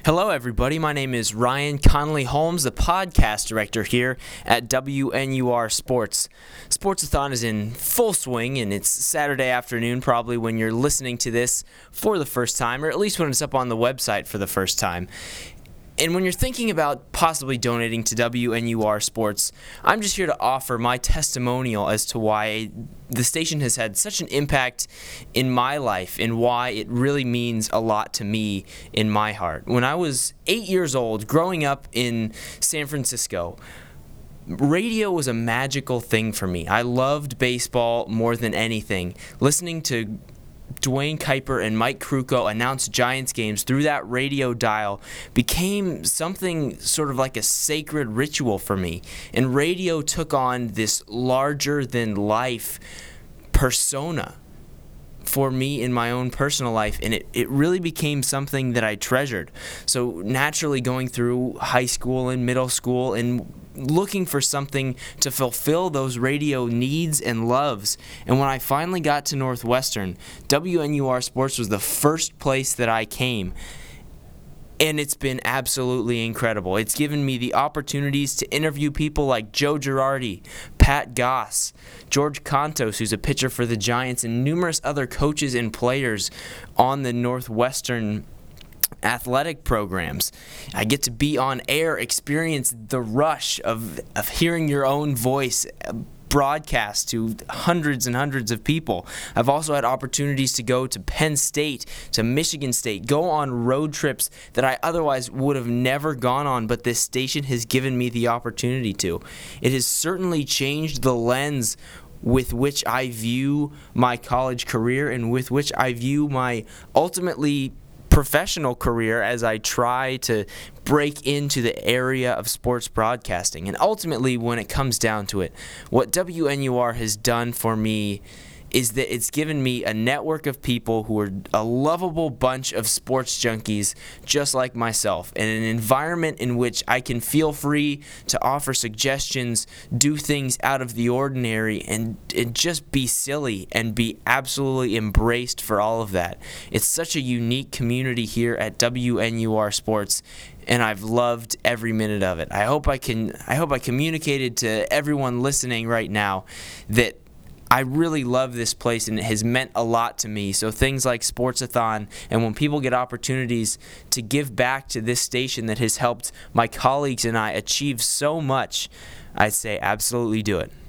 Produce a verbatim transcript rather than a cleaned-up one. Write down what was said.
Hello, everybody. My name is Ryan Connolly Holmes, the podcast director here at W N U R Sports. Sportsathon is in full swing, and it's Saturday afternoon, probably when you're listening to this for the first time, or at least when it's up on the website for the first time. And when you're thinking about possibly donating to W N U R Sports, I'm just here to offer my testimonial as to why the station has had such an impact in my life and why it really means a lot to me in my heart. When I was eight years old, growing up in San Francisco, radio was a magical thing for me. I loved baseball more than anything. Listening to Duane Kuiper and Mike Krukow announce Giants games through that radio dial became something sort of like a sacred ritual for me. And radio took on this larger-than-life persona for me in my own personal life, and it, it really became something that I treasured. So naturally going through high school and middle school and looking for something to fulfill those radio needs and loves. And when I finally got to Northwestern, W N U R Sports was the first place that I came. And it's been absolutely incredible. It's given me the opportunities to interview people like Joe Girardi, Pat Goss, George Contos, who's a pitcher for the Giants, and numerous other coaches and players on the Northwestern athletic programs. I get to be on air, experience the rush of, of hearing your own voice broadcast to hundreds and hundreds of people. I've also had opportunities to go to Penn State, to Michigan State, go on road trips that I otherwise would have never gone on, but this station has given me the opportunity to. It has certainly changed the lens with which I view my college career and with which I view my ultimately professional career as I try to break into the area of sports broadcasting. And ultimately, when it comes down to it, what W N U R has done for me is that it's given me a network of people who are a lovable bunch of sports junkies just like myself, and an environment in which I can feel free to offer suggestions, do things out of the ordinary, and, and just be silly and be absolutely embraced for all of that. It's such a unique community here at W N U R Sports, and I've loved every minute of it. I hope I can I hope I communicated to everyone listening right now that I really love this place, and it has meant a lot to me. So things like Sportsathon, and when people get opportunities to give back to this station that has helped my colleagues and I achieve so much, I'd say absolutely do it.